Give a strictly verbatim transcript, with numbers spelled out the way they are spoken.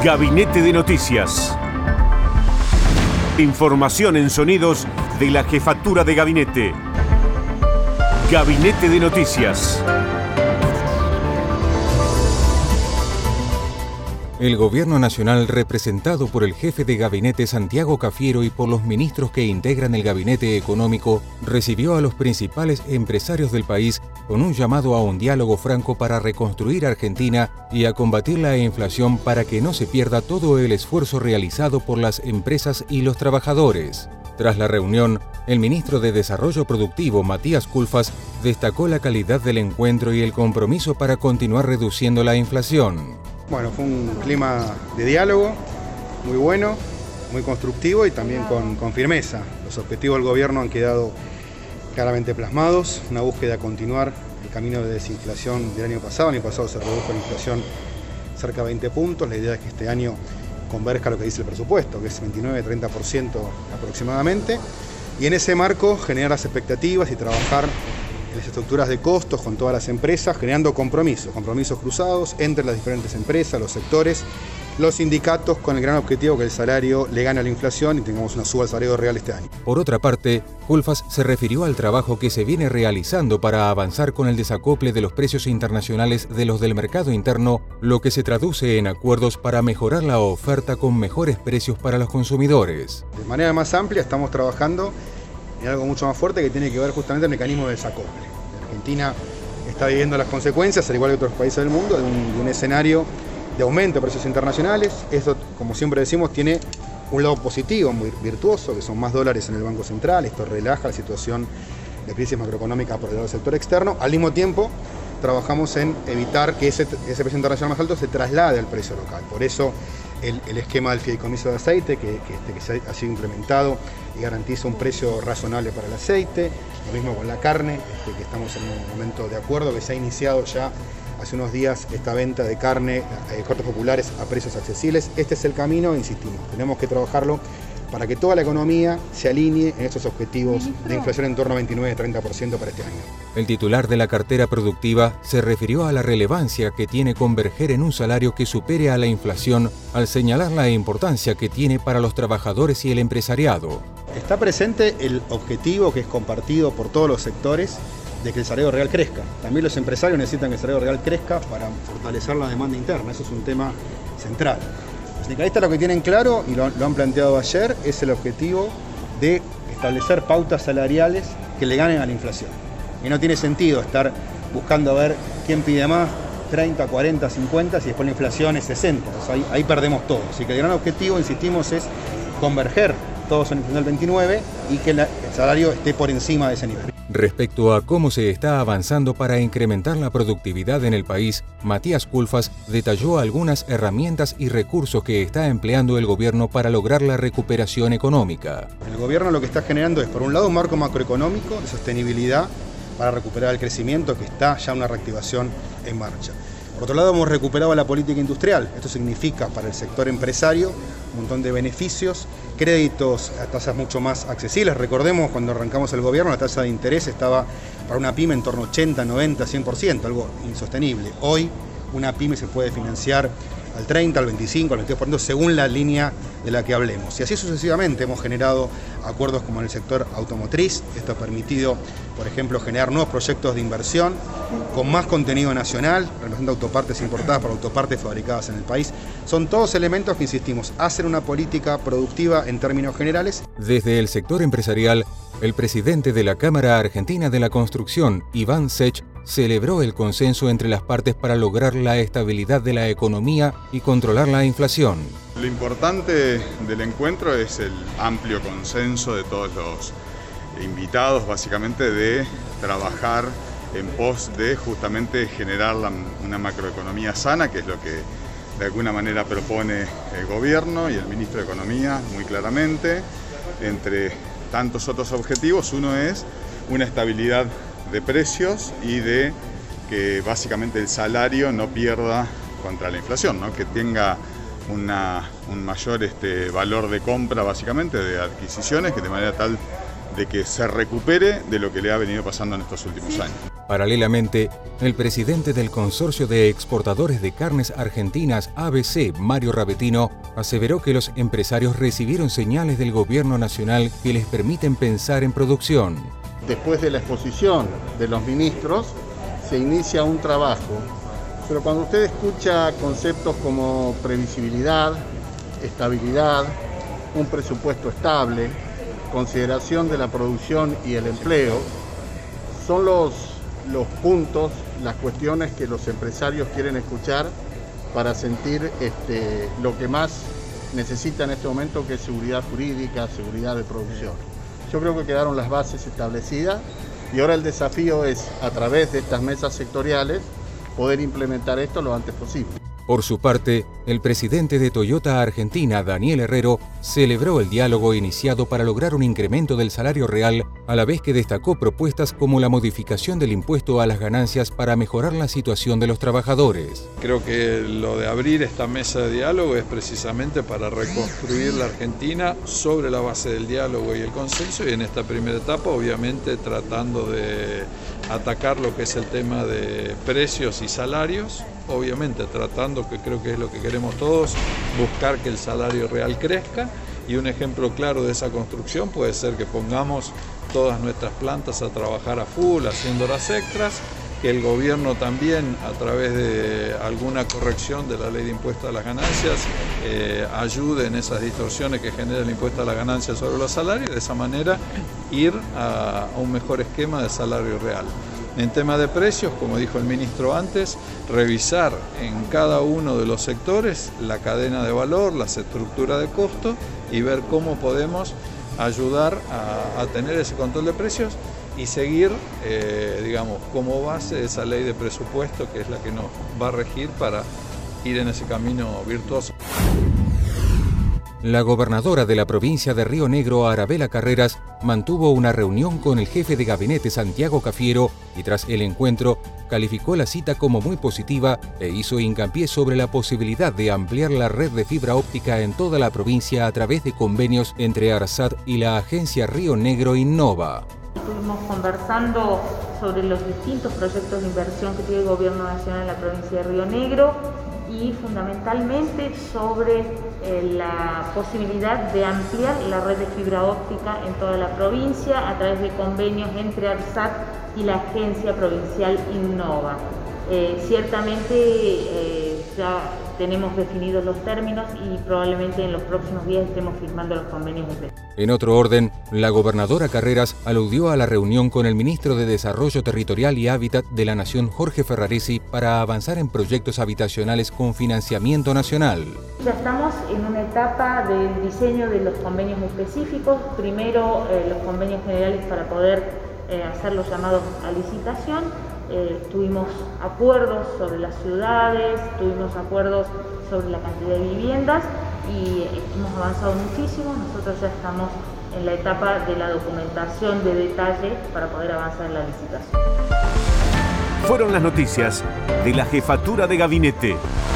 Gabinete de Noticias. Información en sonidos de la Jefatura de Gabinete. Gabinete de Noticias. El Gobierno Nacional, representado por el jefe de gabinete Santiago Cafiero y por los ministros que integran el Gabinete Económico, recibió a los principales empresarios del país con un llamado a un diálogo franco para reconstruir Argentina y a combatir la inflación para que no se pierda todo el esfuerzo realizado por las empresas y los trabajadores. Tras la reunión, el ministro de Desarrollo Productivo, Matías Culfas, destacó la calidad del encuentro y el compromiso para continuar reduciendo la inflación. Bueno, fue un clima de diálogo muy bueno, muy constructivo y también con, con firmeza. Los objetivos del gobierno han quedado claramente plasmados, una búsqueda a continuar el camino de desinflación del año pasado. El año pasado se redujo la inflación cerca de veinte puntos, la idea es que este año converja lo que dice el presupuesto, que es veintinueve a treinta por ciento aproximadamente, y en ese marco generar las expectativas y trabajar en las estructuras de costos con todas las empresas, generando compromisos, compromisos cruzados entre las diferentes empresas, los sectores, los sindicatos, con el gran objetivo que el salario le gane a la inflación y tengamos una suba al salario real este año. Por otra parte, Culfas se refirió al trabajo que se viene realizando para avanzar con el desacople de los precios internacionales de los del mercado interno, lo que se traduce en acuerdos para mejorar la oferta con mejores precios para los consumidores. De manera más amplia estamos trabajando en algo mucho más fuerte que tiene que ver justamente el mecanismo de desacople. Argentina está viviendo las consecuencias, al igual que otros países del mundo, de un, de un escenario de aumento de precios internacionales. Esto, como siempre decimos, tiene un lado positivo, muy virtuoso, que son más dólares en el Banco Central. Esto relaja la situación de crisis macroeconómica por el lado del sector externo. Al mismo tiempo, trabajamos en evitar que ese, ese precio internacional más alto se traslade al precio local. Por eso, el, el esquema del fideicomiso de aceite, que, que, este, que se ha, ha sido implementado y garantiza un precio razonable para el aceite. Lo mismo con la carne, este, que estamos en un momento de acuerdo, que se ha iniciado ya hace unos días esta venta de carne, eh, cortes populares a precios accesibles. Este es el camino, insistimos, tenemos que trabajarlo para que toda la economía se alinee en estos objetivos de inflación en torno a veintinueve a treinta por ciento para este año. El titular de la cartera productiva se refirió a la relevancia que tiene converger en un salario que supere a la inflación, al señalar la importancia que tiene para los trabajadores y el empresariado. Está presente el objetivo que es compartido por todos los sectores de que el salario real crezca. También los empresarios necesitan que el salario real crezca para fortalecer la demanda interna. Eso es un tema central. Los sindicalistas lo que tienen claro, y lo, lo han planteado ayer, es el objetivo de establecer pautas salariales que le ganen a la inflación. Y no tiene sentido estar buscando a ver quién pide más, treinta, cuarenta, cincuenta, si después la inflación es sesenta. O sea, ahí, ahí perdemos todo. Así que el gran objetivo, insistimos, es converger todos en el veintinueve y que la, el salario esté por encima de ese nivel. Respecto a cómo se está avanzando para incrementar la productividad en el país, Matías Culfas detalló algunas herramientas y recursos que está empleando el gobierno para lograr la recuperación económica. El gobierno lo que está generando es, por un lado, un marco macroeconómico de sostenibilidad para recuperar el crecimiento, que está ya una reactivación en marcha. Por otro lado, hemos recuperado la política industrial. Esto significa para el sector empresario un montón de beneficios, créditos a tasas mucho más accesibles. Recordemos, cuando arrancamos el gobierno, la tasa de interés estaba para una pyme en torno a ochenta, noventa, cien por ciento, algo insostenible. Hoy una pyme se puede financiar al treinta, al veinticinco, al veintidós por ciento, según la línea de la que hablemos. Y así sucesivamente hemos generado acuerdos como en el sector automotriz. Esto ha permitido, por ejemplo, generar nuevos proyectos de inversión con más contenido nacional, reemplazando autopartes importadas por autopartes fabricadas en el país. Son todos elementos que, insistimos, hacen una política productiva en términos generales. Desde el sector empresarial, el presidente de la Cámara Argentina de la Construcción, Iván Sech, celebró el consenso entre las partes para lograr la estabilidad de la economía y controlar la inflación. Lo importante del encuentro es el amplio consenso de todos los invitados, básicamente, de trabajar en pos de justamente generar la, una macroeconomía sana, que es lo que de alguna manera propone el gobierno y el ministro de Economía muy claramente. Entre tantos otros objetivos, uno es una estabilidad de precios y de que básicamente el salario no pierda contra la inflación, ¿no? Que tenga una, un mayor este, valor de compra, básicamente, de adquisiciones, que de manera tal de que se recupere de lo que le ha venido pasando en estos últimos años. Paralelamente, el presidente del Consorcio de Exportadores de Carnes Argentinas A B C, Mario Ravetino, aseveró que los empresarios recibieron señales del gobierno nacional que les permiten pensar en producción. Después de la exposición de los ministros, se inicia un trabajo, pero cuando usted escucha conceptos como previsibilidad, estabilidad, un presupuesto estable, consideración de la producción y el empleo, son los, los puntos, las cuestiones que los empresarios quieren escuchar para sentir este, lo que más necesita en este momento, que es seguridad jurídica, seguridad de producción. Yo creo que quedaron las bases establecidas y ahora el desafío es, a través de estas mesas sectoriales, poder implementar esto lo antes posible. Por su parte, el presidente de Toyota Argentina, Daniel Herrero, celebró el diálogo iniciado para lograr un incremento del salario real, a la vez que destacó propuestas como la modificación del impuesto a las ganancias para mejorar la situación de los trabajadores. Creo que lo de abrir esta mesa de diálogo es precisamente para reconstruir la Argentina sobre la base del diálogo y el consenso, y en esta primera etapa obviamente tratando de atacar lo que es el tema de precios y salarios, obviamente tratando, que creo que es lo que queremos todos, buscar que el salario real crezca, y un ejemplo claro de esa construcción puede ser que pongamos todas nuestras plantas a trabajar a full, haciendo horas extras, que el gobierno también, a través de alguna corrección de la ley de impuesto a las ganancias, eh, ayude en esas distorsiones que genera el impuesto a las ganancias sobre los salarios, y de esa manera ir a, a un mejor esquema de salario real. En tema de precios, como dijo el ministro antes, revisar en cada uno de los sectores la cadena de valor, las estructuras de costo, y ver cómo podemos ayudar a, a tener ese control de precios y seguir, eh, digamos, como base esa ley de presupuesto, que es la que nos va a regir para ir en ese camino virtuoso. La gobernadora de la provincia de Río Negro, Arabela Carreras, mantuvo una reunión con el jefe de gabinete Santiago Cafiero y tras el encuentro calificó la cita como muy positiva e hizo hincapié sobre la posibilidad de ampliar la red de fibra óptica en toda la provincia a través de convenios entre ARSAT y la agencia Río Negro Innova. Estuvimos conversando sobre los distintos proyectos de inversión que tiene el Gobierno Nacional en la provincia de Río Negro y fundamentalmente sobre eh, la posibilidad de ampliar la red de fibra óptica en toda la provincia a través de convenios entre ARSAT y la agencia provincial Innova. Eh, ciertamente eh, ya tenemos definidos los términos y probablemente en los próximos días estemos firmando los convenios. En otro orden, la gobernadora Carreras aludió a la reunión con el ministro de Desarrollo Territorial y Hábitat de la Nación, Jorge Ferraresi, para avanzar en proyectos habitacionales con financiamiento nacional. Ya estamos en una etapa del diseño de los convenios específicos. Primero, eh, los convenios generales para poder eh, hacer los llamados a licitación. Eh, tuvimos acuerdos sobre las ciudades, tuvimos acuerdos sobre la cantidad de viviendas y eh, hemos avanzado muchísimo. Nosotros ya estamos en la etapa de la documentación de detalle para poder avanzar en la licitación. Fueron las noticias de la Jefatura de Gabinete.